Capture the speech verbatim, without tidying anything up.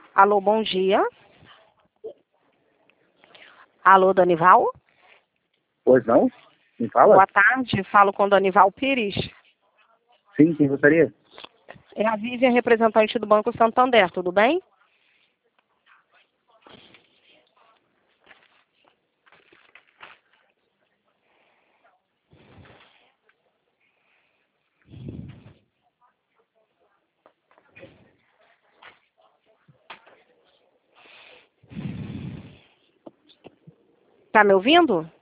Alô, bom dia. Alô, Danival? Pois não? Me fala? Boa tarde, falo com Danival Pires. Sim, quem gostaria? É a Vivian, representante do Banco Santander, tudo bem? Tá me ouvindo?